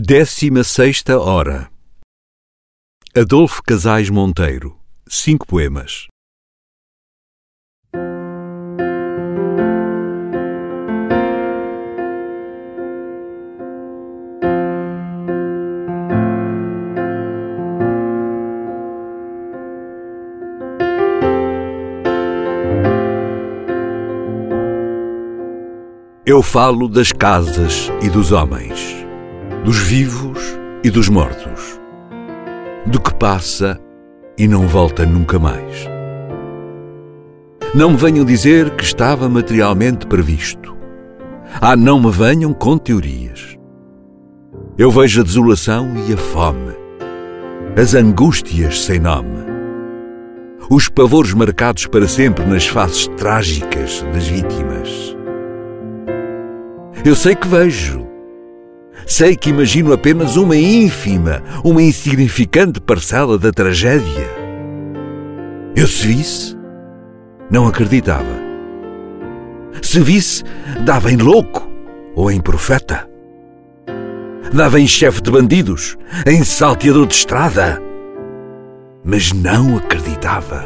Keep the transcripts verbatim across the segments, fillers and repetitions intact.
Décima sexta hora. Adolfo Casais Monteiro. Cinco poemas. Eu falo das casas e dos homens, dos vivos e dos mortos, do que passa e não volta nunca mais. Não me venham dizer que estava materialmente previsto. Ah, não me venham com teorias. Eu vejo a desolação e a fome, as angústias sem nome, os pavores marcados para sempre nas faces trágicas das vítimas. Eu sei que vejo, sei que imagino apenas uma ínfima, uma insignificante parcela da tragédia. Eu se visse, não acreditava. Se visse, dava em louco ou em profeta. Dava em chefe de bandidos, em salteador de estrada. Mas não acreditava.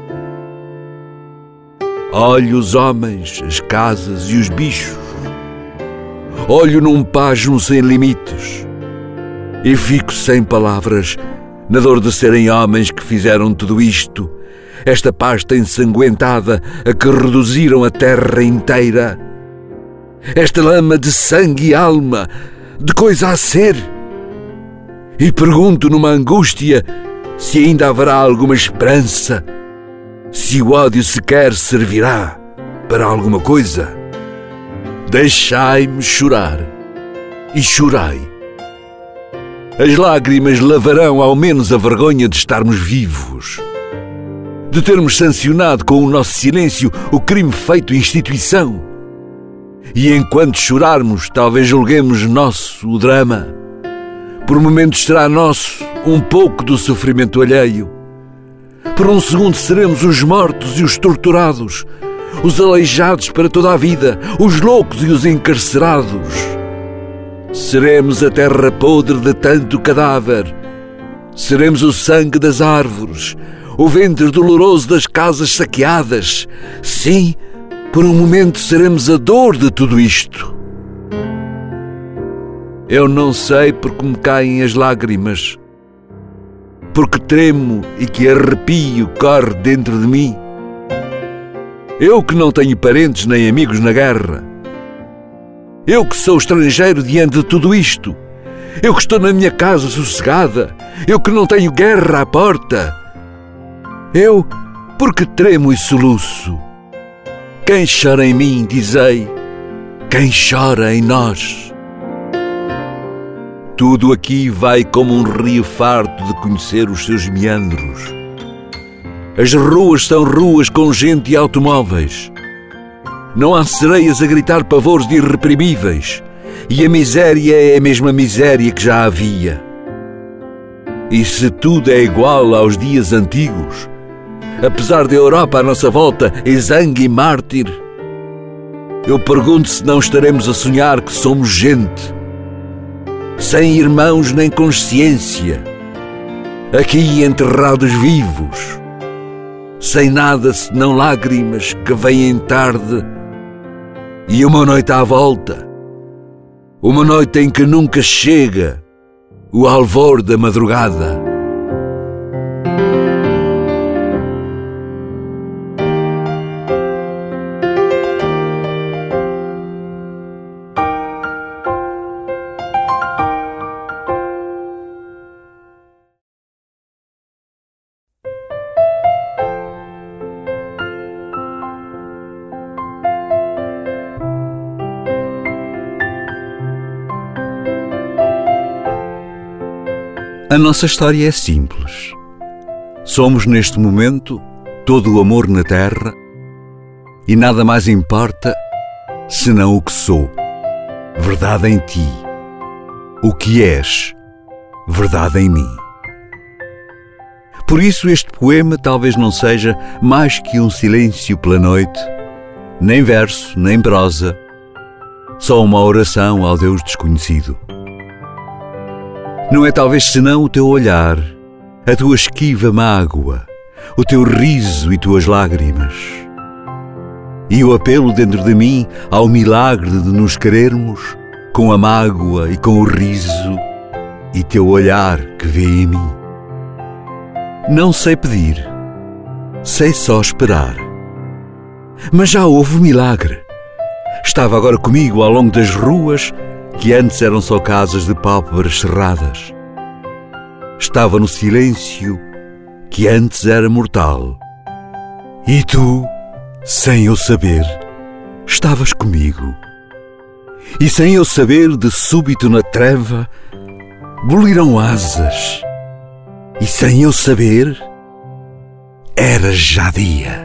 Olho os homens, as casas e os bichos. Olho num pasmo sem limites e fico sem palavras na dor de serem homens que fizeram tudo isto, esta pasta ensanguentada a que reduziram a terra inteira, esta lama de sangue e alma, de coisa a ser. E pergunto numa angústia se ainda haverá alguma esperança, se o ódio sequer servirá para alguma coisa. Deixai-me chorar, e chorai. As lágrimas lavarão ao menos a vergonha de estarmos vivos, de termos sancionado com o nosso silêncio o crime feito instituição. E enquanto chorarmos, talvez julguemos nosso o drama. Por momentos será nosso um pouco do sofrimento alheio. Por um segundo seremos os mortos e os torturados, os aleijados para toda a vida, os loucos e os encarcerados. Seremos a terra podre de tanto cadáver. Seremos o sangue das árvores, o ventre doloroso das casas saqueadas. Sim, por um momento seremos a dor de tudo isto. Eu não sei porque me caem as lágrimas, porque tremo e que arrepio corre dentro de mim. Eu que não tenho parentes nem amigos na guerra. Eu que sou estrangeiro diante de tudo isto. Eu que estou na minha casa sossegada. Eu que não tenho guerra à porta. Eu, porque tremo e soluço. Quem chora em mim, dizei, quem chora em nós. Tudo aqui vai como um rio farto de conhecer os seus meandros. As ruas são ruas com gente e automóveis. Não há sereias a gritar pavores irreprimíveis. E a miséria é a mesma miséria que já havia. E se tudo é igual aos dias antigos, apesar da Europa à nossa volta exangue e mártir, eu pergunto se não estaremos a sonhar que somos gente, sem irmãos nem consciência, aqui enterrados vivos, sem nada senão lágrimas que vêm tarde e uma noite à volta, uma noite em que nunca chega o alvor da madrugada. A nossa história é simples. Somos neste momento todo o amor na terra e nada mais importa senão o que sou, verdade em ti, o que és, verdade em mim. Por isso este poema talvez não seja mais que um silêncio pela noite, nem verso, nem prosa, só uma oração ao Deus desconhecido. Não é talvez senão o teu olhar, a tua esquiva mágoa, o teu riso e tuas lágrimas. E o apelo dentro de mim ao milagre de nos querermos, com a mágoa e com o riso e teu olhar que vê em mim. Não sei pedir, sei só esperar. Mas já houve milagre. Estava agora comigo ao longo das ruas que antes eram só casas de pálpebras cerradas. Estava no silêncio que antes era mortal. E tu, sem eu saber, estavas comigo. E sem eu saber, de súbito na treva, boliram asas. E sem eu saber, era já dia.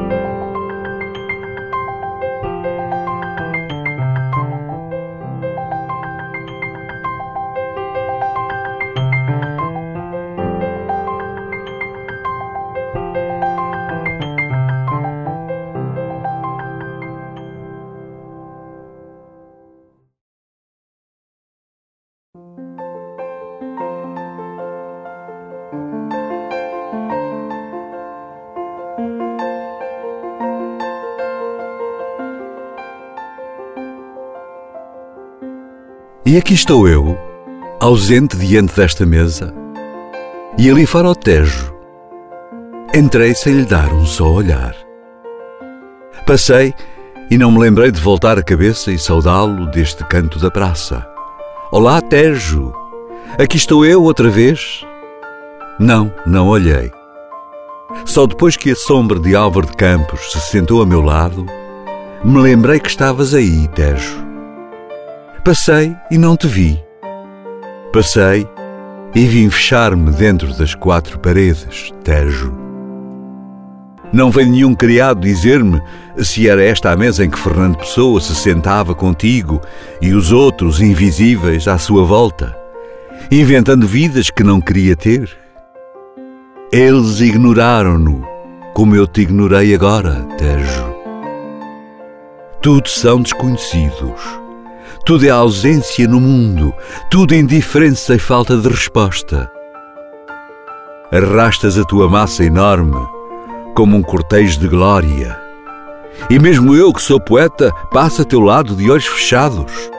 E aqui estou eu, ausente diante desta mesa, e ali fora ao Tejo. Entrei sem lhe dar um só olhar. Passei e não me lembrei de voltar a cabeça e saudá-lo deste canto da praça. Olá, Tejo! Aqui estou eu outra vez? Não, não olhei. Só depois que a sombra de Álvaro de Campos se sentou a meu lado, me lembrei que estavas aí, Tejo. Passei e não te vi. Passei e vim fechar-me dentro das quatro paredes, Tejo. Não veio nenhum criado dizer-me se era esta a mesa em que Fernando Pessoa se sentava contigo e os outros invisíveis à sua volta, inventando vidas que não queria ter. Eles ignoraram-no, como eu te ignorei agora, Tejo. Tudo são desconhecidos. Tudo é ausência no mundo, tudo é indiferença e falta de resposta. Arrastas a tua massa enorme como um cortejo de glória. E mesmo eu, que sou poeta, passo a teu lado de olhos fechados.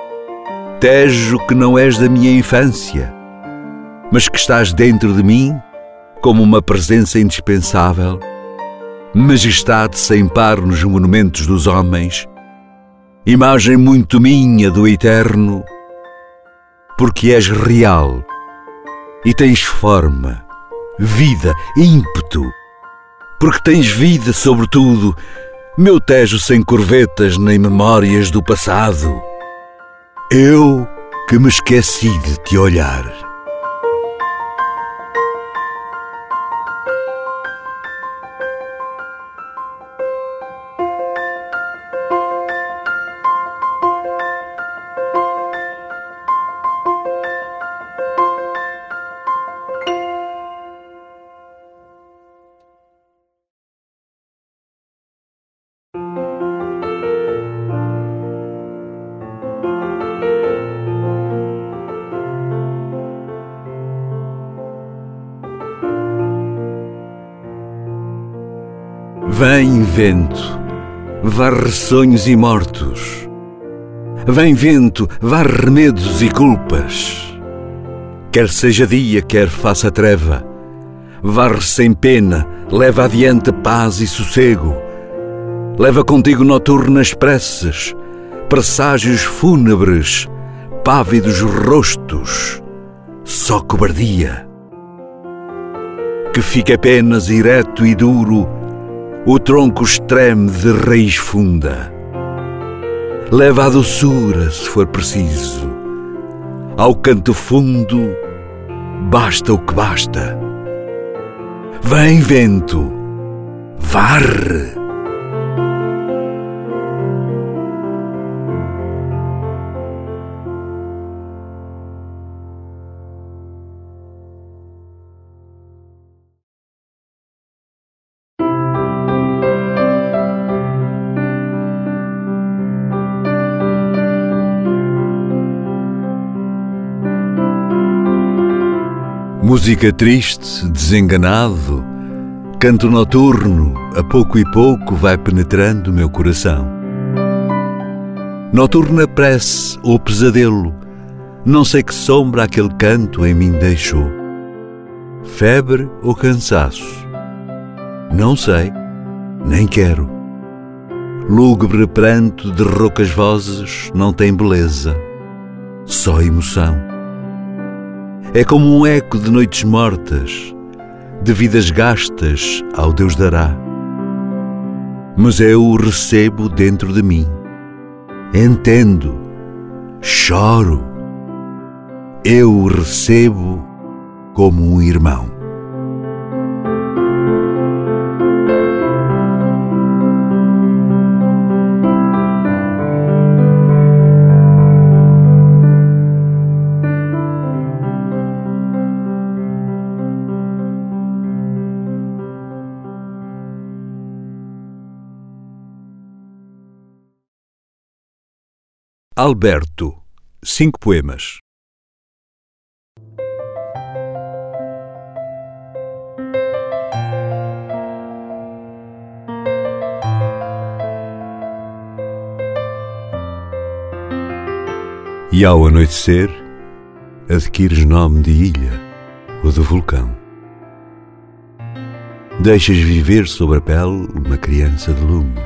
Tejo, que não és da minha infância, mas que estás dentro de mim como uma presença indispensável, majestade sem par nos monumentos dos homens, imagem muito minha do eterno, porque és real e tens forma, vida, ímpeto, porque tens vida sobretudo, meu Tejo sem corvetas nem memórias do passado. Eu que me esqueci de te olhar. Vem vento, varre sonhos e mortos. Vem vento, varre medos e culpas. Quer seja dia, quer faça treva, varre sem pena, leva adiante paz e sossego. Leva contigo noturnas preces, presságios fúnebres, pávidos rostos, só cobardia. Que fique apenas ereto e duro o tronco extreme de raiz funda. Leva a doçura, se for preciso. Ao canto fundo, basta o que basta. Vem vento, varre. Música triste, desenganado, canto noturno, a pouco e pouco vai penetrando meu coração. Noturna prece ou pesadelo, não sei que sombra aquele canto em mim deixou. Febre ou cansaço, não sei, nem quero. Lúgubre pranto de roucas vozes não tem beleza, só emoção. É como um eco de noites mortas, de vidas gastas ao Deus dará. Mas eu o recebo dentro de mim, entendo, choro, eu o recebo como um irmão. Alberto, cinco poemas. E ao anoitecer, adquires nome de ilha ou de vulcão. Deixas viver sobre a pele uma criança de lume.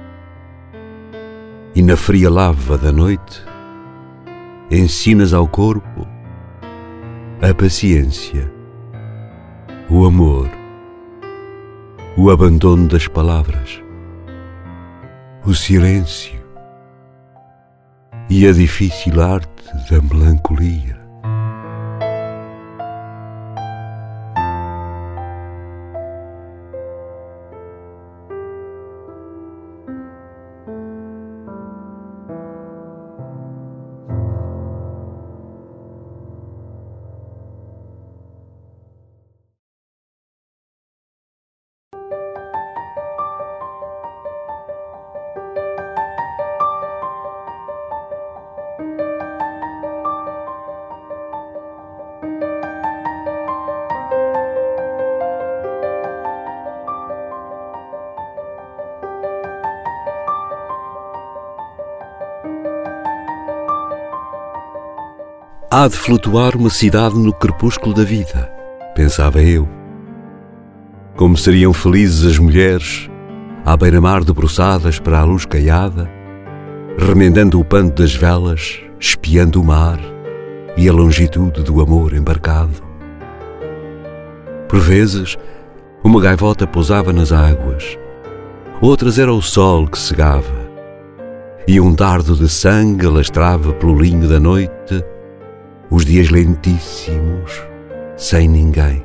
E na fria lava da noite, ensinas ao corpo a paciência, o amor, o abandono das palavras, o silêncio e a difícil arte da melancolia. Há de flutuar uma cidade no crepúsculo da vida, pensava eu. Como seriam felizes as mulheres, à beira-mar debruçadas para a luz caiada, remendando o pano das velas, espiando o mar e a longitude do amor embarcado. Por vezes, uma gaivota pousava nas águas, outras era o sol que cegava, e um dardo de sangue alastrava pelo linho da noite os dias lentíssimos, sem ninguém.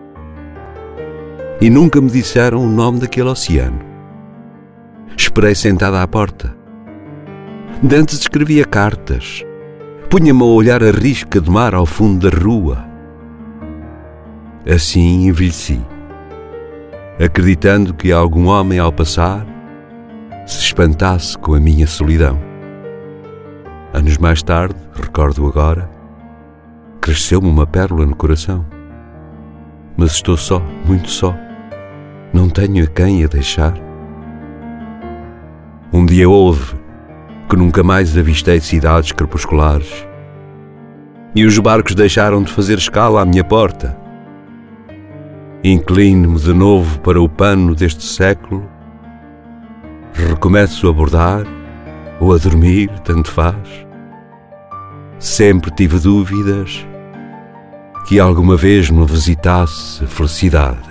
E nunca me disseram o nome daquele oceano. Esperei sentada à porta. Dantes escrevia cartas. Punha-me a olhar a risca do mar ao fundo da rua. Assim envelheci, acreditando que algum homem ao passar se espantasse com a minha solidão. Anos mais tarde, recordo agora, cresceu-me uma pérola no coração. Mas estou só, muito só. Não tenho a quem a deixar. Um dia houve que nunca mais avistei cidades crepusculares. E os barcos deixaram de fazer escala à minha porta. Inclino-me de novo para o pano deste século. Recomeço a bordar ou a dormir, tanto faz. Sempre tive dúvidas que alguma vez me visitasse a felicidade.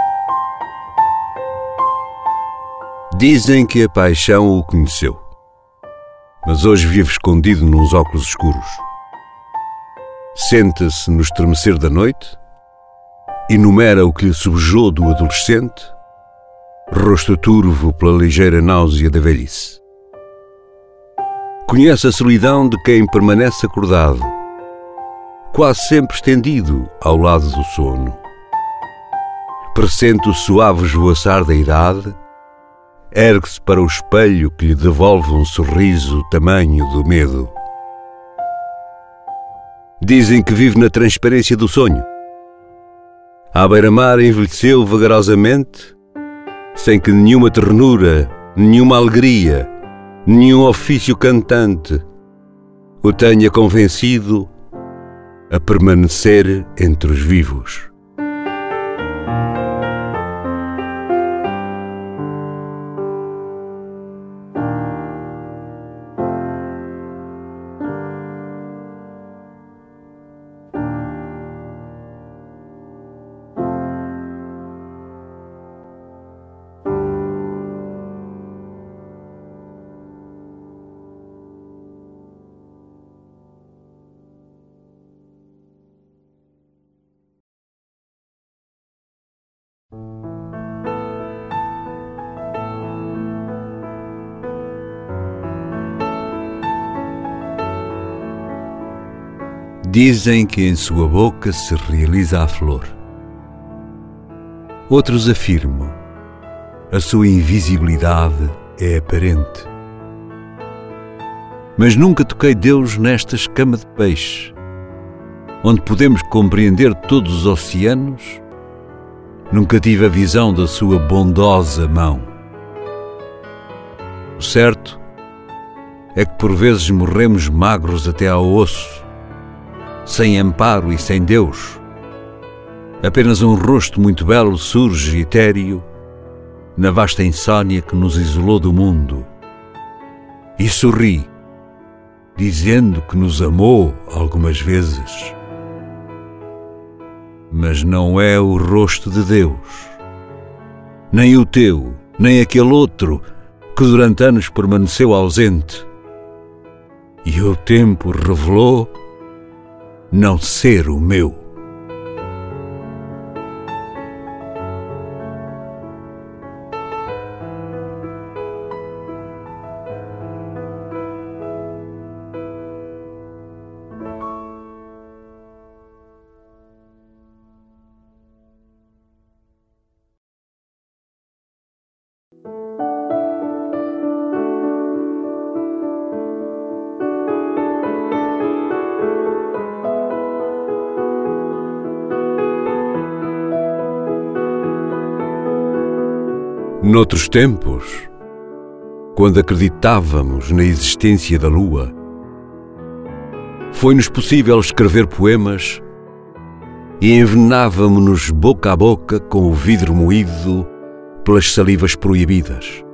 Dizem que a paixão o conheceu. mas hoje vive escondido nos óculos escuros. Senta-se no estremecer da noite, enumera o que lhe subjou do adolescente, rosto turvo pela ligeira náusea da velhice. Conhece a solidão de quem permanece acordado, quase sempre estendido ao lado do sono. Pressente o suave esvoaçar da idade, ergue-se para o espelho que lhe devolve um sorriso tamanho do medo. Dizem que vive na transparência do sonho. À beira-mar envelheceu vagarosamente, sem que nenhuma ternura, nenhuma alegria, nenhum ofício cantante o tenha convencido a permanecer entre os vivos. Dizem que em sua boca se realiza a flor. Outros afirmam, a sua invisibilidade é aparente. Mas nunca toquei Deus nesta escama de peixe, onde podemos compreender todos os oceanos. Nunca tive a visão da sua bondosa mão. O certo é que por vezes morremos magros até ao osso, sem amparo e sem Deus. Apenas um rosto muito belo surge etéreo na vasta insônia que nos isolou do mundo e sorri, dizendo que nos amou algumas vezes. Mas não é o rosto de Deus, nem o teu, nem aquele outro que durante anos permaneceu ausente. E o tempo revelou não ser o meu. Noutros tempos, quando acreditávamos na existência da lua, foi-nos possível escrever poemas e envenenávamos-nos boca a boca com o vidro moído pelas salivas proibidas.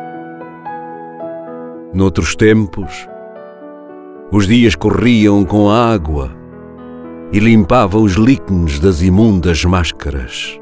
Noutros tempos, os dias corriam com a água e limpavam os líquenes das imundas máscaras.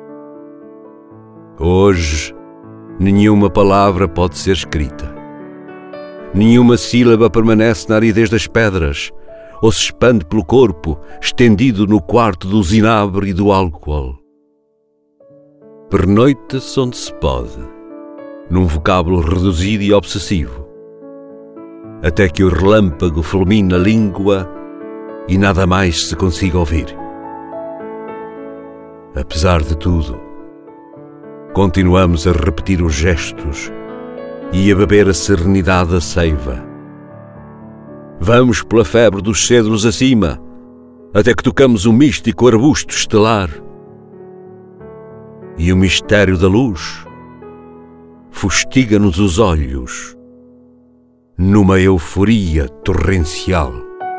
Hoje, nenhuma palavra pode ser escrita. Nenhuma sílaba permanece na aridez das pedras ou se expande pelo corpo, estendido no quarto do zinabre e do álcool. Pernoita-se onde se pode, num vocábulo reduzido e obsessivo, até que o relâmpago fulmine a língua e nada mais se consiga ouvir. Apesar de tudo, continuamos a repetir os gestos e a beber a serenidade da seiva. Vamos pela febre dos cedros acima, até que tocamos um místico arbusto estelar. E o mistério da luz fustiga-nos os olhos numa euforia torrencial.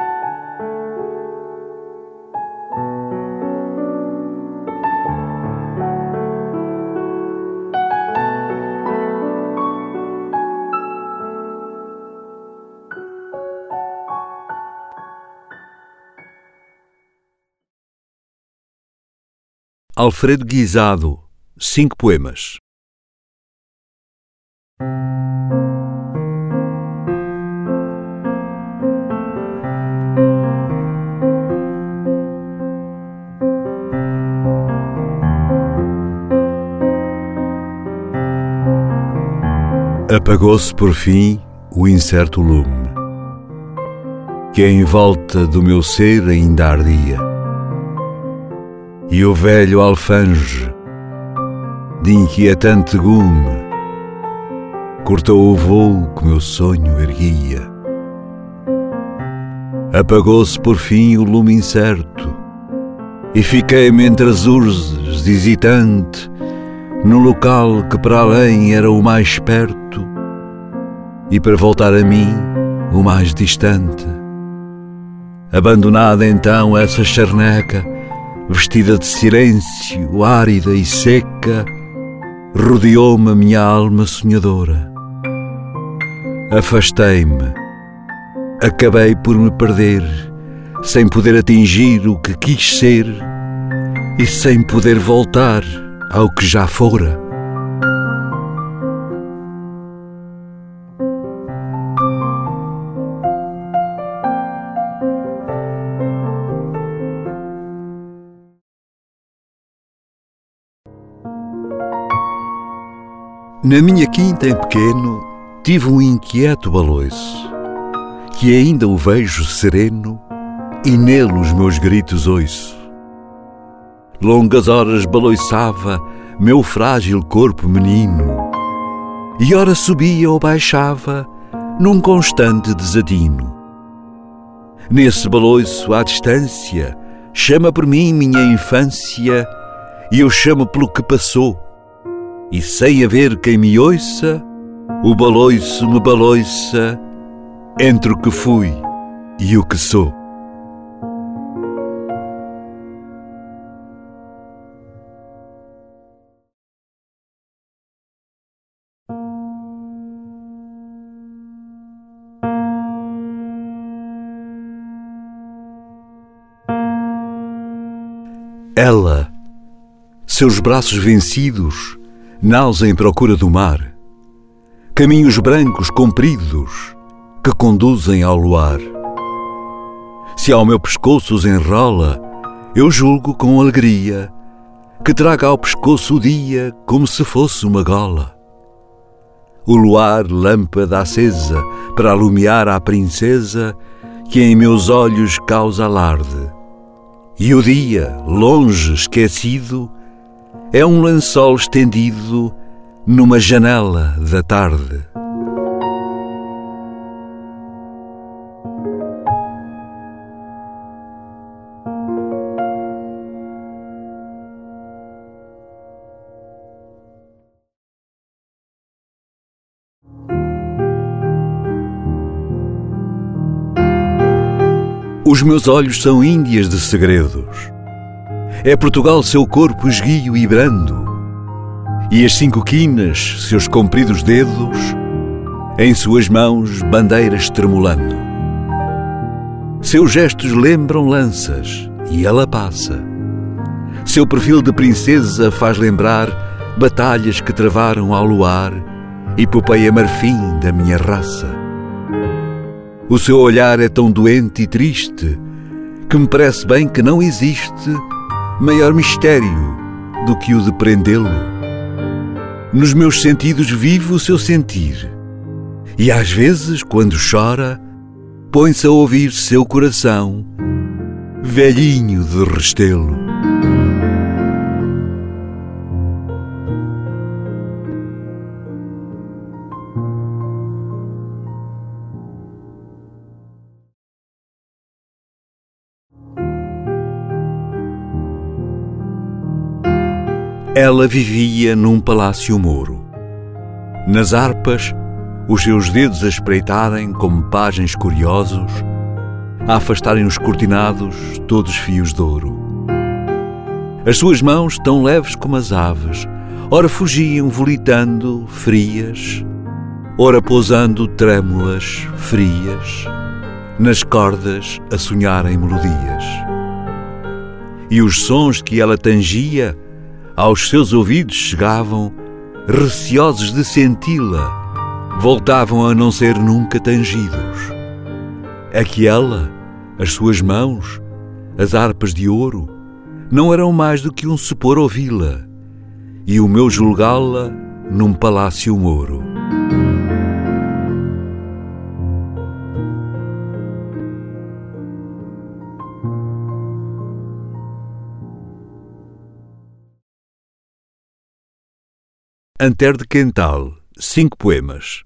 Alfredo Guisado, cinco poemas. Apagou-se por fim o incerto lume, que em volta do meu ser ainda ardia, e o velho alfange de inquietante gume cortou o voo que meu sonho erguia. Apagou-se por fim o lume incerto, e fiquei-me entre as urzes, hesitante, num local que para além era o mais perto e para voltar a mim o mais distante. Abandonada então essa charneca, vestida de silêncio, árida e seca, rodeou-me a minha alma sonhadora. Afastei-me, acabei por me perder, sem poder atingir o que quis ser e sem poder voltar ao que já fora. Na minha quinta em pequeno tive um inquieto baloiço, que ainda o vejo sereno e nele os meus gritos ouço. Longas horas baloiçava meu frágil corpo menino, e ora subia ou baixava num constante desatino. Nesse baloiço à distância chama por mim minha infância, e eu chamo pelo que passou, e sem haver quem me ouça, o baloiço me baloiça entre o que fui e o que sou. Ela, seus braços vencidos, nausa em procura do mar, caminhos brancos compridos que conduzem ao luar. Se ao meu pescoço os enrola, eu julgo com alegria que traga ao pescoço o dia como se fosse uma gola. O luar, lâmpada acesa para alumiar a princesa que em meus olhos causa alarde. E o dia, longe, esquecido, é um lençol estendido numa janela da tarde. Os meus olhos são índias de segredos. É Portugal seu corpo esguio e brando, e as cinco quinas, seus compridos dedos, em suas mãos bandeiras tremulando. Seus gestos lembram lanças, e ela passa. Seu perfil de princesa faz lembrar batalhas que travaram ao luar, epopeia marfim da minha raça. O seu olhar é tão doente e triste que me parece bem que não existe maior mistério do que o de prendê-lo. Nos meus sentidos vive o seu sentir, e às vezes, quando chora, põe-se a ouvir seu coração, velhinho de restelo. Ela vivia num palácio mouro. Nas harpas, os seus dedos a espreitarem como pajens curiosos, a afastarem os cortinados, todos fios de ouro. As suas mãos, tão leves como as aves, ora fugiam volitando, frias, ora pousando trêmulas, frias, nas cordas a sonharem melodias. E os sons que ela tangia aos seus ouvidos chegavam, receosos de senti-la, voltavam a não ser nunca tangidos. É que ela, as suas mãos, as harpas de ouro, não eram mais do que um supor ouvi-la, e o meu julgá-la num palácio mouro. Antero de Quental, cinco poemas.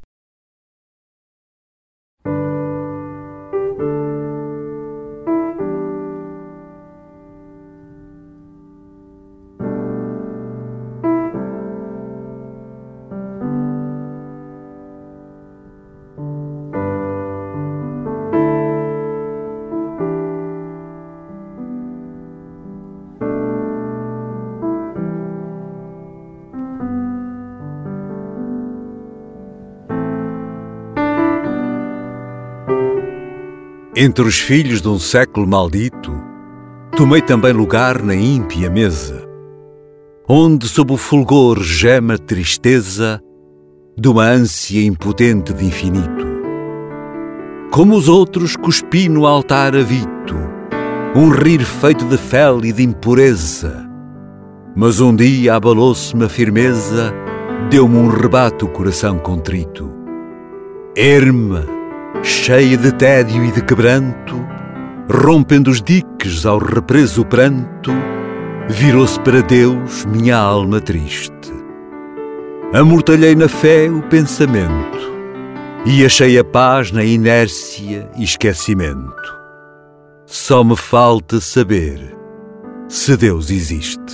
Entre os filhos de um século maldito, tomei também lugar na ímpia mesa, onde sob o fulgor geme a tristeza de uma ânsia impotente de infinito. Como os outros, cuspi no altar avito, um rir feito de fel e de impureza. Mas um dia abalou-se-me a firmeza, deu-me um rebate o coração contrito. Erma, cheia de tédio e de quebranto, rompendo os diques ao represo pranto, virou-se para Deus minha alma triste. Amortalhei na fé o pensamento e achei a paz na inércia e esquecimento. Só me falta saber se Deus existe.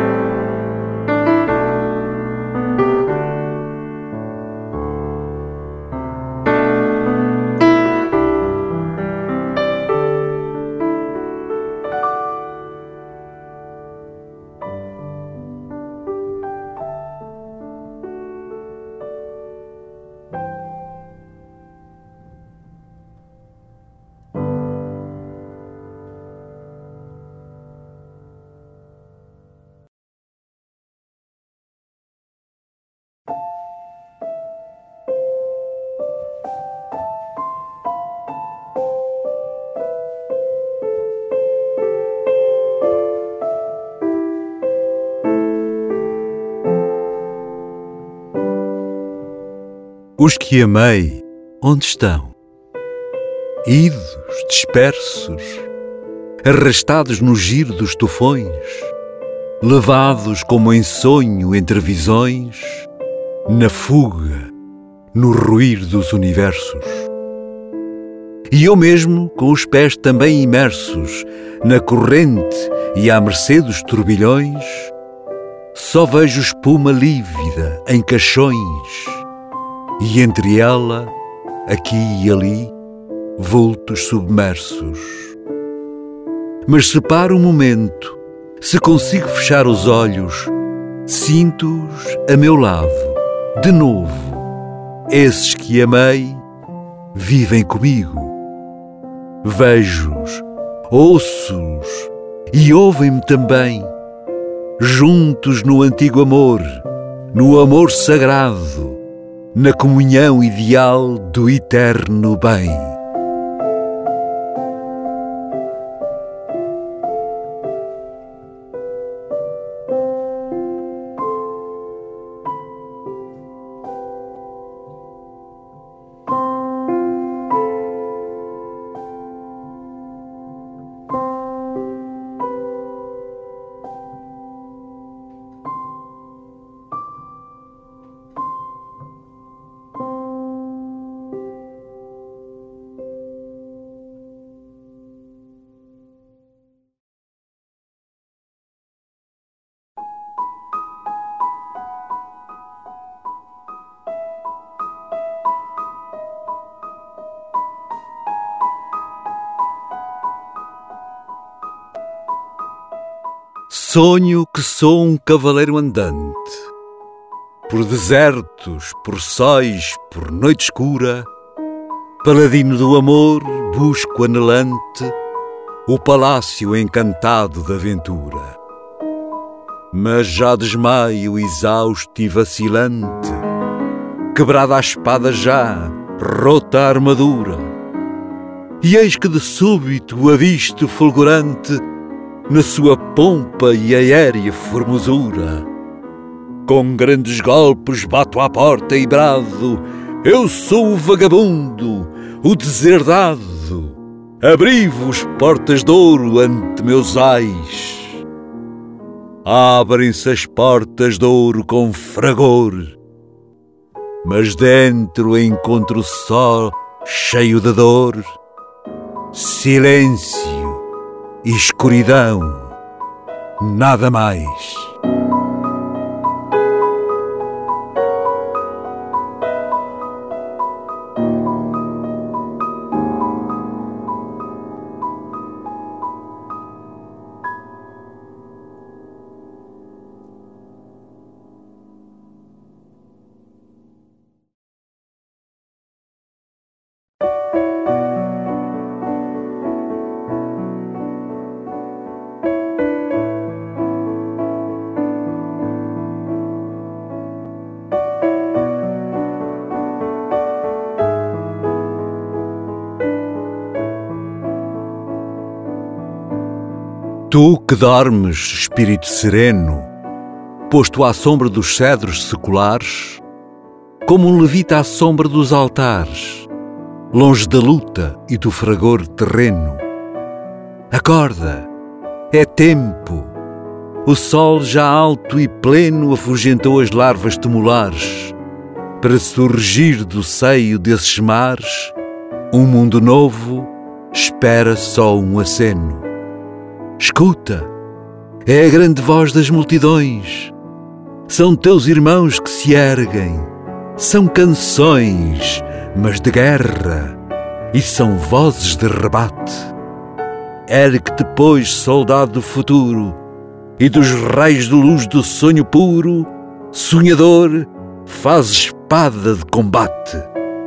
Os que amei, onde estão? Idos, dispersos, arrastados no giro dos tufões, levados como em sonho entre visões, na fuga, no ruir dos universos. E eu mesmo, com os pés também imersos na corrente e à mercê dos turbilhões, só vejo espuma lívida em caixões, e entre ela, aqui e ali, vultos submersos. Mas se paro um momento, se consigo fechar os olhos, sinto-os a meu lado, de novo. Esses que amei vivem comigo. Vejo-os, ouço-os e ouvem-me também, juntos no antigo amor, no amor sagrado, na comunhão ideal do eterno bem. Sonho que sou um cavaleiro andante, por desertos, por sóis, por noite escura, paladino do amor, busco anelante o palácio encantado da aventura. Mas já desmaio exausto e vacilante, quebrada a espada já, rota a armadura, e eis que de súbito o avisto fulgurante na sua pompa e aérea formosura. Com grandes golpes bato à porta e brado: eu sou o vagabundo, o deserdado. Abri-vos portas de ouro ante meus ais. abrem-se as portas de ouro com fragor, mas dentro encontro só, cheio de dor, silêncio e escuridão, nada mais. Tu que dormes, espírito sereno, posto à sombra dos cedros seculares, como um levita à sombra dos altares, longe da luta e do fragor terreno. Acorda, é tempo. O sol já alto e pleno afugentou as larvas tumulares, para surgir do seio desses mares, um mundo novo espera só um aceno. Escuta, é a grande voz das multidões. São teus irmãos que se erguem. São canções, mas de guerra, e são vozes de rebate. Ergue-te, pois, soldado do futuro, e dos raios de luz do sonho puro, sonhador, faz espada de combate.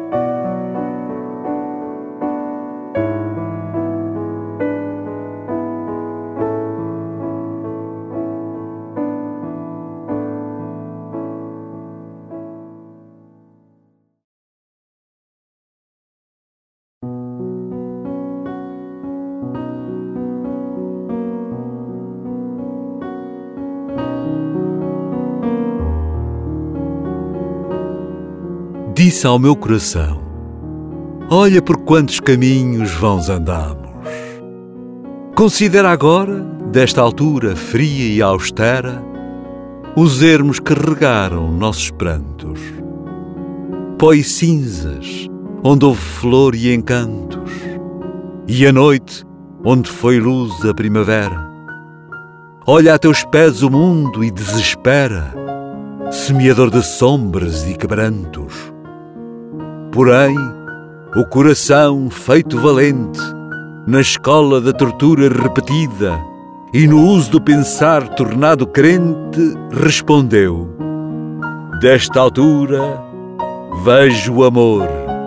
Disse ao meu coração: olha por quantos caminhos vãos andamos. Considera agora, desta altura fria e austera, os ermos que regaram nossos prantos. Pó e cinzas, onde houve flor e encantos, e a noite, onde foi luz a primavera. Olha a teus pés o mundo e desespera, semeador de sombras e quebrantos. Porém, o coração feito valente, na escola da tortura repetida e no uso do pensar tornado crente, respondeu: desta altura vejo o amor.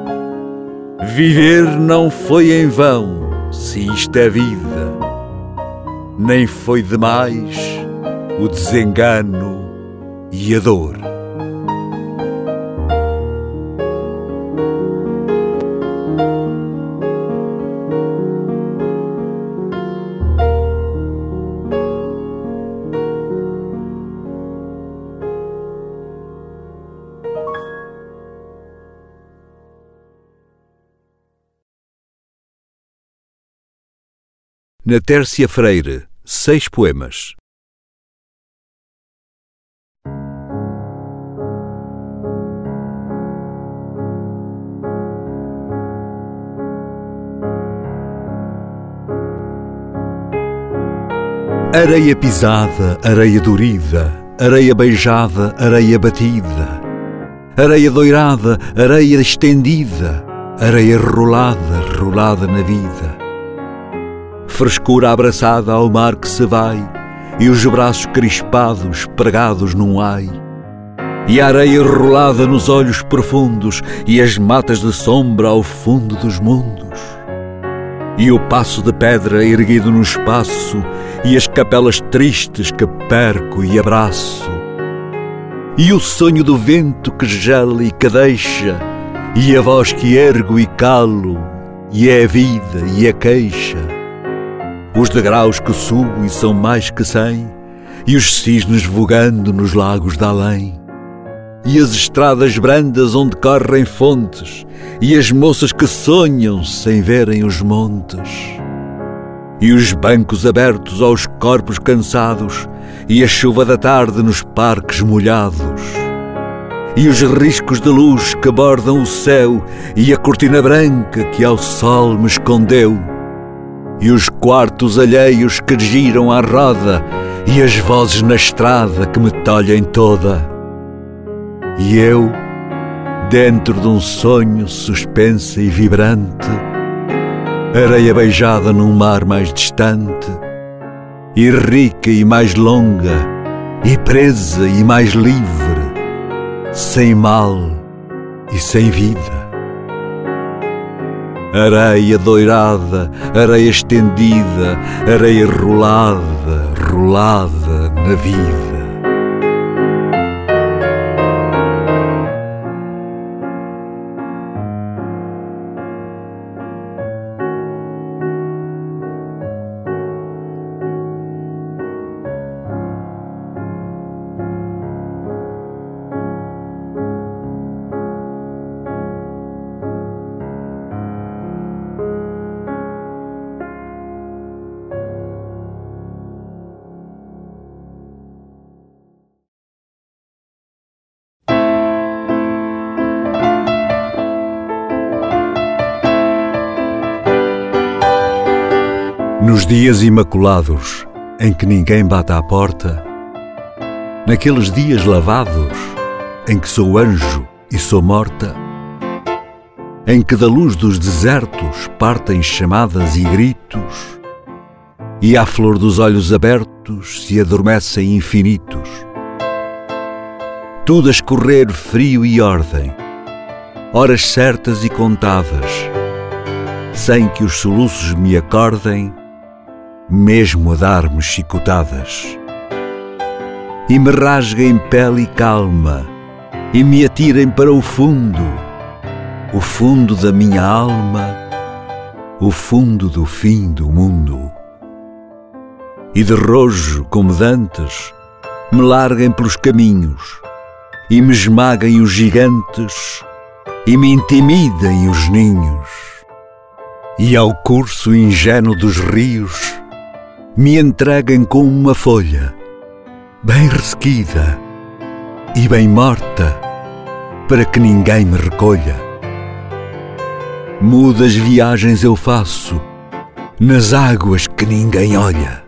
Viver não foi em vão, se isto é vida, nem foi demais o desengano e a dor. Na Tércia Freire, seis poemas. Areia pisada, areia dorida, areia beijada, areia batida, areia doirada, areia estendida, areia rolada, rolada na vida. Frescura abraçada ao mar que se vai, e os braços crispados, pregados num ai. E a areia rolada nos olhos profundos, e as matas de sombra ao fundo dos mundos. E o passo de pedra erguido no espaço, e as capelas tristes que perco e abraço. E o sonho do vento que gela e que deixa, e a voz que ergo e calo, e é a vida e a queixa. Os degraus que subo e são mais que cem, e os cisnes vogando nos lagos de além. E as estradas brandas onde correm fontes, e as moças que sonham sem verem os montes. E os bancos abertos aos corpos cansados, e a chuva da tarde nos parques molhados, e os riscos de luz que bordam o céu, e a cortina branca que ao sol me escondeu, e os quartos alheios que giram à roda, e as vozes na estrada que me tolhem toda. E eu, dentro de um sonho suspensa e vibrante, areia beijada num mar mais distante, e rica e mais longa, e presa e mais livre, sem mal e sem vida. Areia doirada, areia estendida, areia rolada, rolada na vida. Nos dias imaculados em que ninguém bate à porta, naqueles dias lavados em que sou anjo e sou morta, em que da luz dos desertos partem chamadas e gritos, e à flor dos olhos abertos se adormecem infinitos, tudo a escorrer frio e ordem, horas certas e contadas, sem que os soluços me acordem, mesmo a dar-me chicotadas, e me rasguem pele e calma, e me atirem para o fundo, o fundo da minha alma, o fundo do fim do mundo. E de rojo, como dantes, me larguem pelos caminhos, e me esmaguem os gigantes, e me intimidem os ninhos, e ao curso ingênuo dos rios me entreguem com uma folha, bem ressequida e bem morta, para que ninguém me recolha. Mudas viagens eu faço, nas águas que ninguém olha.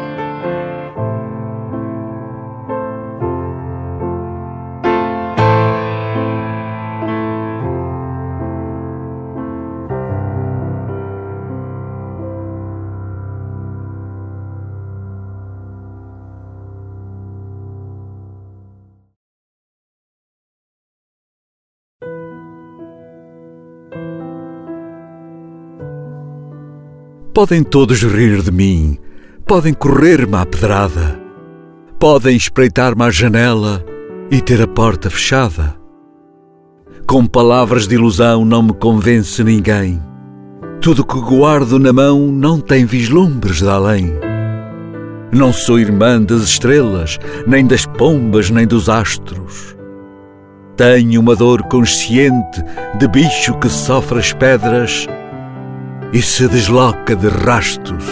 Podem todos rir de mim, podem correr-me à pedrada, podem espreitar-me à janela e ter a porta fechada. Com palavras de ilusão não me convence ninguém. Tudo que guardo na mão não tem vislumbres de além. Não sou irmã das estrelas, nem das pombas, nem dos astros. Tenho uma dor consciente de bicho que sofre as pedras e se desloca de rastos.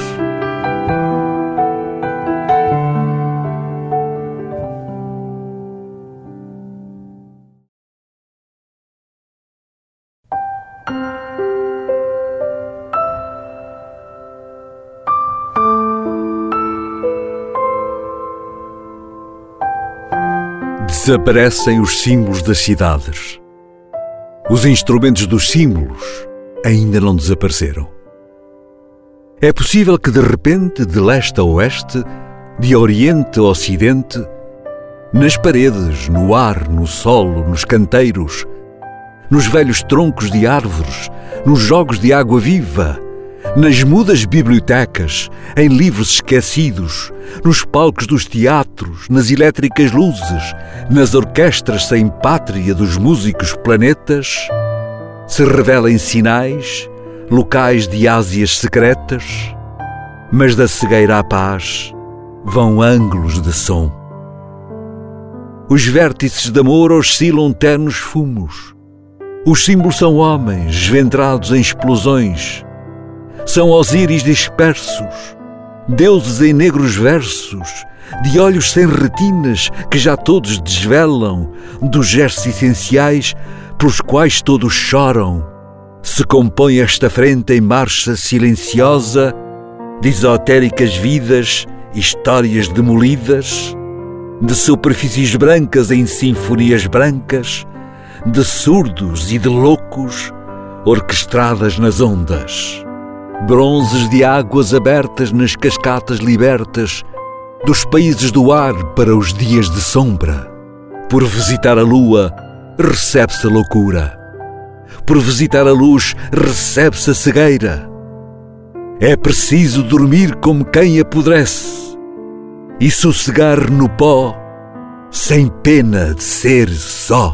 Desaparecem os símbolos das cidades. Os instrumentos dos símbolos ainda não desapareceram. É possível que de repente, de leste a oeste, de oriente a ocidente, nas paredes, no ar, no solo, nos canteiros, nos velhos troncos de árvores, nos jogos de água viva, nas mudas bibliotecas, em livros esquecidos, nos palcos dos teatros, nas elétricas luzes, nas orquestras sem pátria dos músicos planetas, se revelem sinais, locais de ásias secretas, mas da cegueira à paz vão ângulos de som. Os vértices de amor oscilam ternos fumos. Os símbolos são homens esventrados em explosões. São Osíris dispersos, deuses em negros versos, de olhos sem retinas que já todos desvelam, dos gestos essenciais pelos quais todos choram, se compõe esta frente em marcha silenciosa de esotéricas vidas, histórias demolidas, de superfícies brancas em sinfonias brancas, de surdos e de loucos orquestradas nas ondas, bronzes de águas abertas nas cascatas libertas dos países do ar para os dias de sombra. Por visitar a lua recebe-se a loucura, por visitar a luz recebe-se a cegueira. É preciso dormir como quem apodrece e sossegar no pó sem pena de ser só.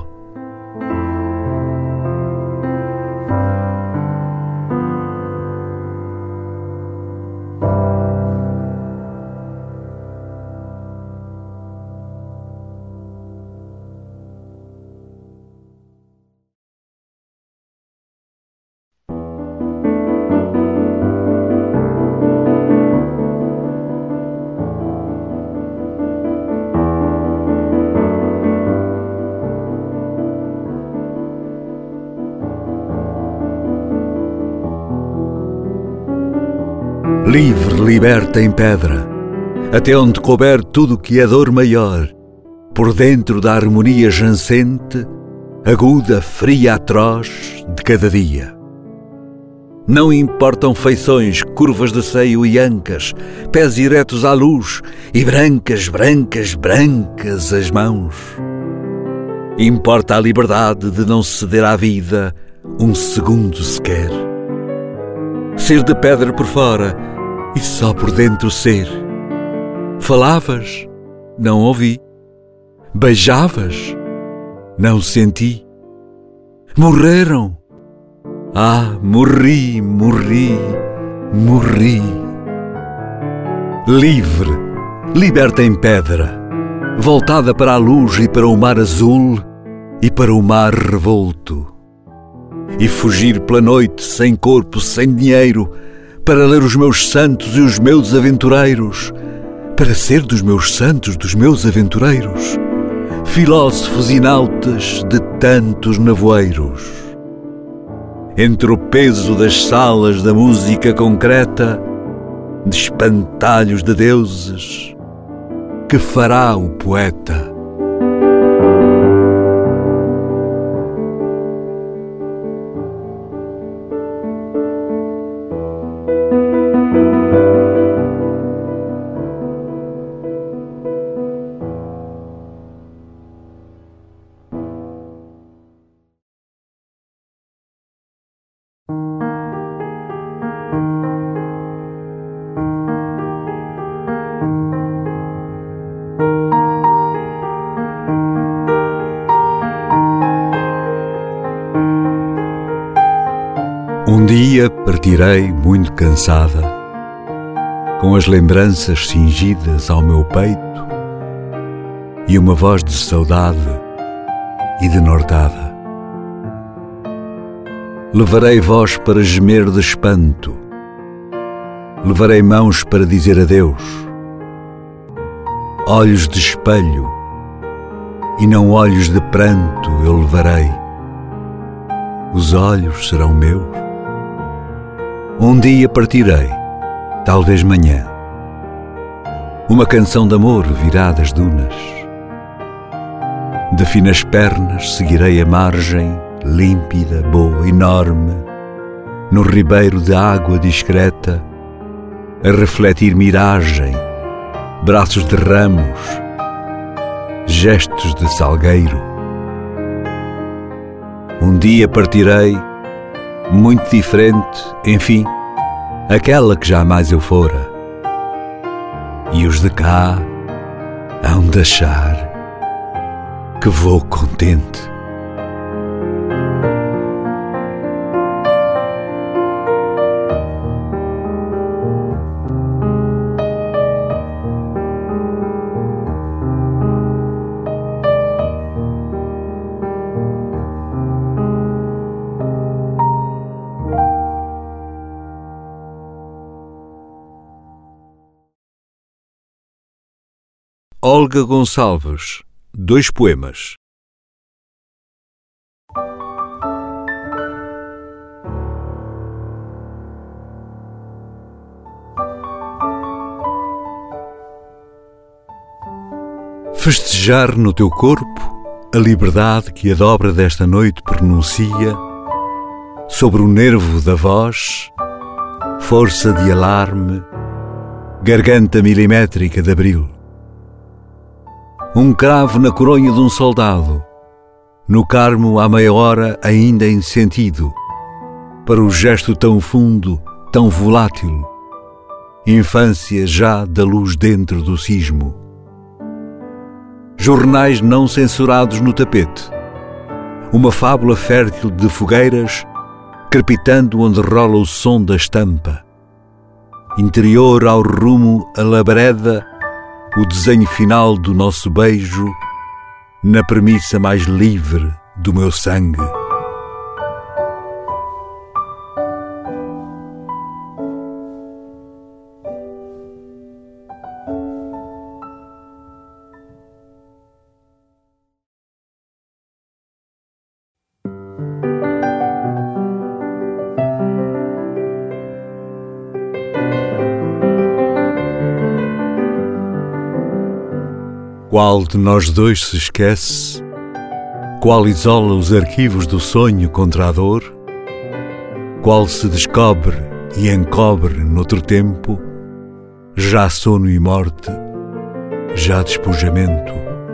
Livre, liberta em pedra, até onde couber tudo o que é dor maior, por dentro da harmonia jancente, aguda, fria, atroz, de cada dia. Não importam feições, curvas de seio e ancas, pés eretos à luz e brancas, brancas, brancas as mãos. Importa a liberdade de não ceder à vida um segundo sequer. Ser de pedra por fora e só por dentro ser. Falavas? Não ouvi. Beijavas? Não senti. Morreram? Ah, morri, morri, morri. Livre, liberta em pedra, voltada para a luz e para o mar azul e para o mar revolto. E fugir pela noite sem corpo, sem dinheiro, para ler os meus santos e os meus aventureiros, para ser dos meus santos, dos meus aventureiros, filósofos e nautas de tantos nevoeiros. Entre o peso das salas da música concreta, de espantalhos de deuses, que fará o poeta? Um dia partirei muito cansada, com as lembranças cingidas ao meu peito e uma voz de saudade e de nortada. Levarei voz para gemer de espanto, levarei mãos para dizer adeus, olhos de espelho e não olhos de pranto eu levarei. Os olhos serão meus. Um dia partirei, talvez manhã, uma canção de amor virá das dunas. De finas pernas seguirei a margem, límpida, boa, enorme, no ribeiro de água discreta, a refletir miragem, braços de ramos, gestos de salgueiro. Um dia partirei, muito diferente, enfim, aquela que jamais eu fora. E os de cá hão de achar que vou contente. Olga Gonçalves, dois poemas. Festejar no teu corpo a liberdade que a dobra desta noite pronuncia, sobre o nervo da voz, força de alarme, garganta milimétrica de abril. Um cravo na coronha de um soldado, no carmo há meia hora ainda em sentido, para o gesto tão fundo, tão volátil, infância já da luz dentro do cismo. Jornais não censurados no tapete, uma fábula fértil de fogueiras, crepitando onde rola o som da estampa. Interior ao rumo, a labareda, o desenho final do nosso beijo, na premissa mais livre do meu sangue. Qual de nós dois se esquece? Qual isola os arquivos do sonho contra a dor? Qual se descobre e encobre noutro tempo? Já sono e morte, já despojamento.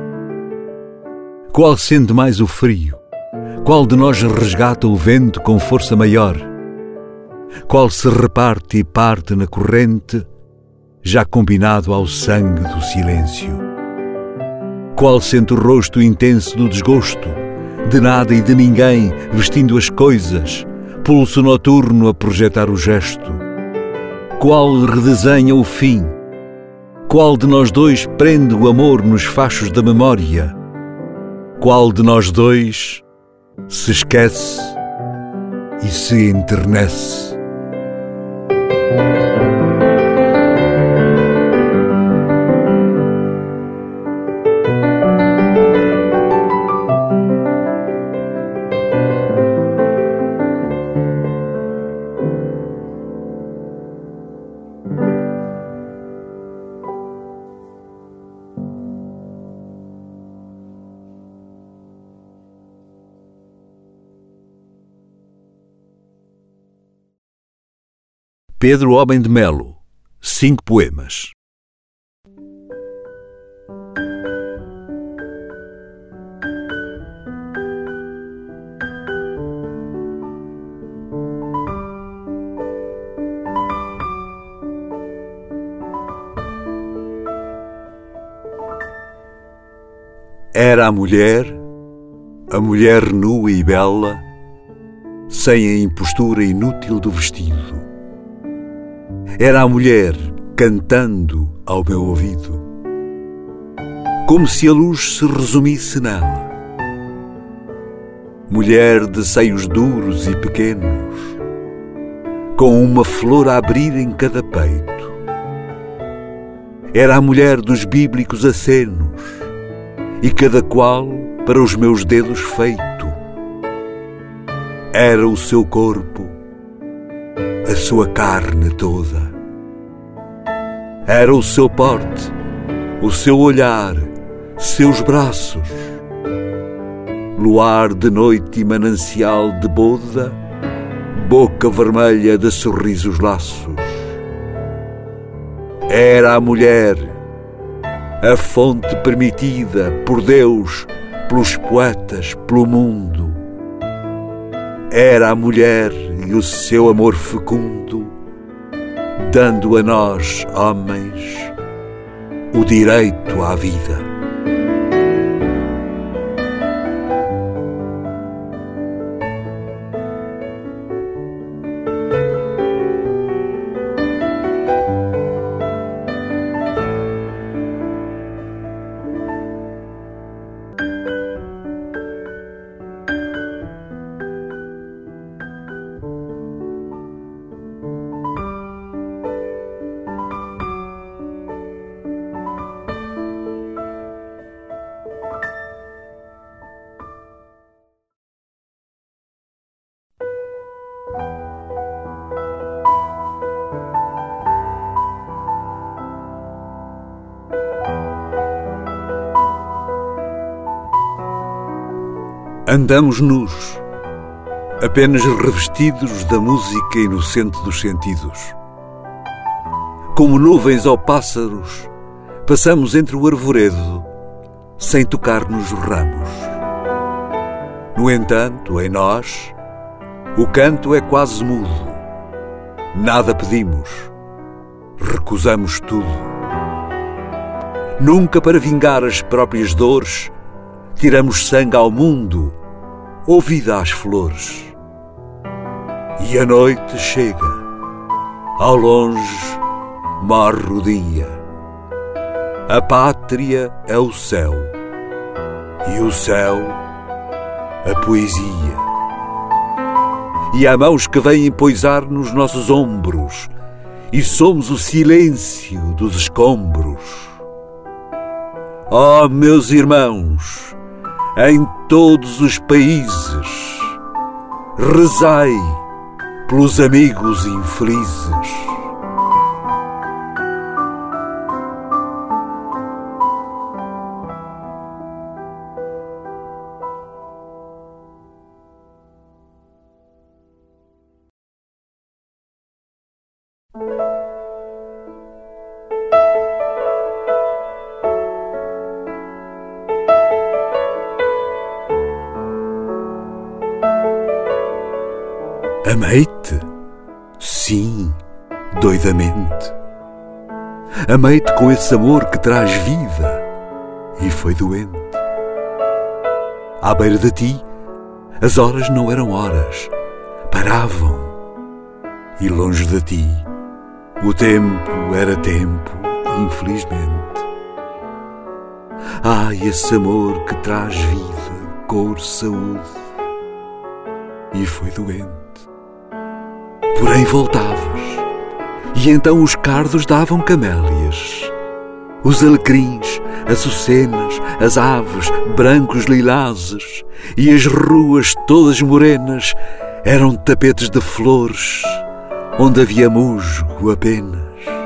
Qual sente mais o frio? Qual de nós resgata o vento com força maior? Qual se reparte e parte na corrente, já combinado ao sangue do silêncio? Qual sente o rosto intenso do desgosto, de nada e de ninguém, vestindo as coisas, pulso noturno a projetar o gesto? Qual redesenha o fim? Qual de nós dois prende o amor nos fachos da memória? Qual de nós dois se esquece e se enternece? Pedro Homem de Melo, cinco poemas. Era a mulher, a mulher nua e bela, sem a impostura inútil do vestido. Era a mulher cantando ao meu ouvido, como se a luz se resumisse nela. Mulher de seios duros e pequenos, com uma flor a abrir em cada peito. Era a mulher dos bíblicos acenos, e cada qual para os meus dedos feito. Era o seu corpo, a sua carne toda. Era o seu porte, o seu olhar, seus braços. Luar de noite e manancial de boda, boca vermelha de sorrisos laços. Era a mulher, a fonte permitida por Deus, pelos poetas, pelo mundo. Era a mulher e o seu amor fecundo, dando a nós, homens, o direito à vida. Andamos nus, apenas revestidos da música inocente dos sentidos. Como nuvens ou pássaros, passamos entre o arvoredo, sem tocar nos ramos. No entanto, em nós, o canto é quase mudo. Nada pedimos, recusamos tudo. Nunca para vingar as próprias dores, tiramos sangue ao mundo ou vida às flores. E a noite chega, ao longe morre o dia. A pátria é o céu, e o céu a poesia. E há mãos que vêm poisar nos nossos ombros, e somos o silêncio dos escombros. Oh, meus irmãos, em todos os países, rezai pelos amigos infelizes. Amei-te? Sim, doidamente. Amei-te com esse amor que traz vida e foi doente. À beira de ti, as horas não eram horas, paravam. E longe de ti, o tempo era tempo, infelizmente. Ai, esse amor que traz vida, cor, saúde e foi doente. Porém voltavas, e então os cardos davam camélias. Os alecrins, as açucenas, as aves, brancos lilazes, e as ruas todas morenas eram tapetes de flores, onde havia musgo apenas.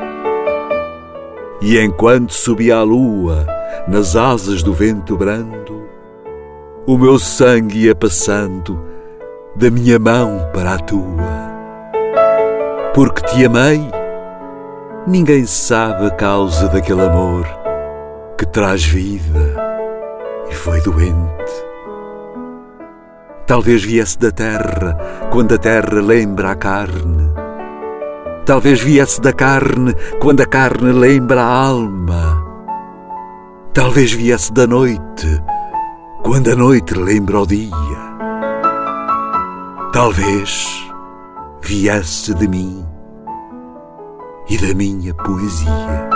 E enquanto subia a lua nas asas do vento brando, o meu sangue ia passando da minha mão para a tua. Porque te amei, ninguém sabe a causa daquele amor que traz vida e foi doente. Talvez viesse da terra, quando a terra lembra a carne. Talvez viesse da carne, quando a carne lembra a alma. Talvez viesse da noite, quando a noite lembra o dia. Talvez viesse de mim e da minha poesia.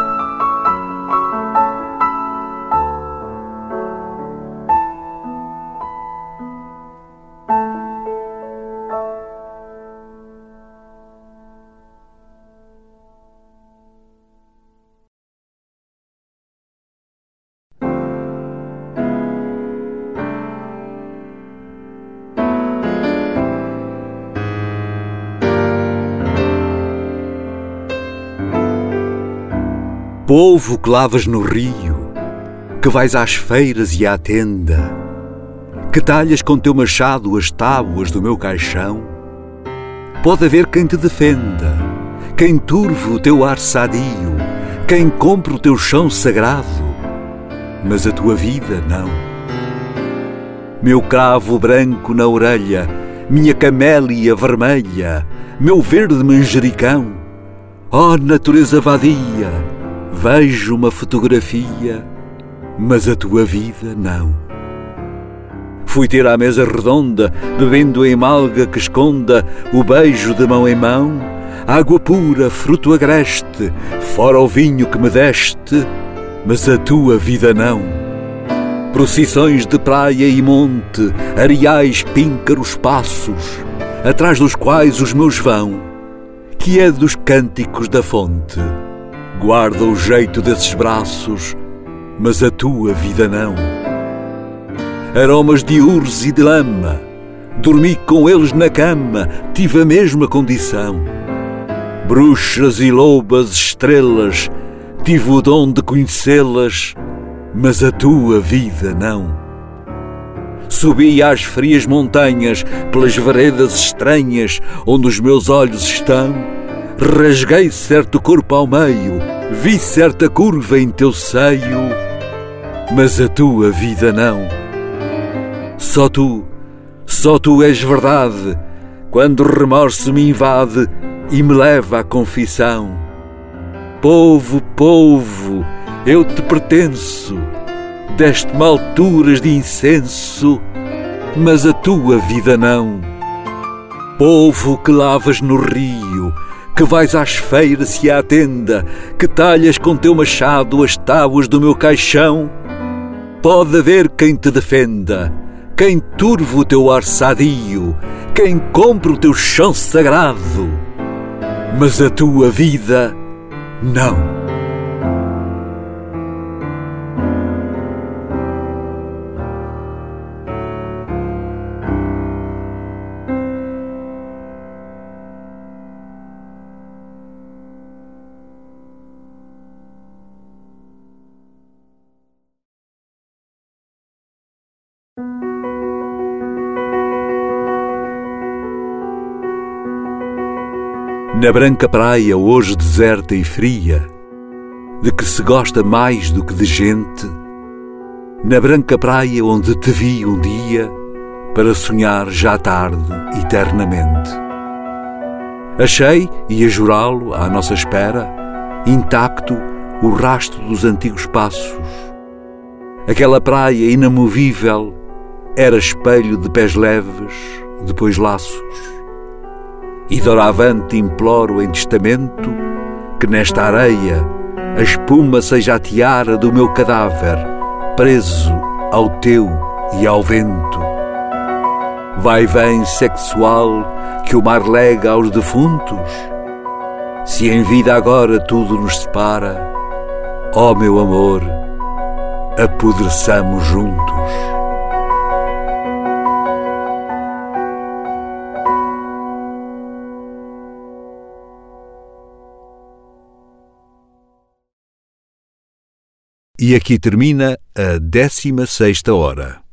Povo que lavas no rio, que vais às feiras e à tenda, que talhas com teu machado as tábuas do meu caixão, pode haver quem te defenda, quem turve o teu ar sadio, quem compre o teu chão sagrado, mas a tua vida não. Meu cravo branco na orelha, minha camélia vermelha, meu verde manjericão, ó natureza vadia, vejo uma fotografia, mas a tua vida não. Fui ter à mesa redonda, bebendo em malga que esconda o beijo de mão em mão, água pura, fruto agreste, fora o vinho que me deste, mas a tua vida não. Procissões de praia e monte, areais píncaros passos, atrás dos quais os meus vão, que é dos cânticos da fonte. Guarda o jeito desses braços, mas a tua vida não. Aromas de urze e de lama, dormi com eles na cama, tive a mesma condição. Bruxas e lobas, estrelas, tive o dom de conhecê-las, mas a tua vida não. Subi às frias montanhas, pelas veredas estranhas, onde os meus olhos estão. Rasguei certo corpo ao meio, vi certa curva em teu seio, mas a tua vida não. Só tu, só tu és verdade, quando o remorso me invade e me leva à confissão. Povo, povo, eu te pertenço, deste-me alturas de incenso, mas a tua vida não. Povo que lavas no rio, que vais às feiras e à tenda, que talhas com teu machado as tábuas do meu caixão, pode haver quem te defenda, quem turve o teu ar sadio, quem compre o teu chão sagrado, mas a tua vida não. Na branca praia, hoje deserta e fria, de que se gosta mais do que de gente, na branca praia onde te vi um dia, para sonhar já tarde, eternamente. Achei, e a jurá-lo, à nossa espera, intacto o rastro dos antigos passos. Aquela praia inamovível era espelho de pés leves, depois laços. E doravante imploro em testamento que nesta areia a espuma seja a tiara do meu cadáver, preso ao teu e ao vento. Vai vem sexual que o mar lega aos defuntos? Se em vida agora tudo nos separa, ó meu amor, apodreçamos juntos. E aqui termina a décima sexta hora.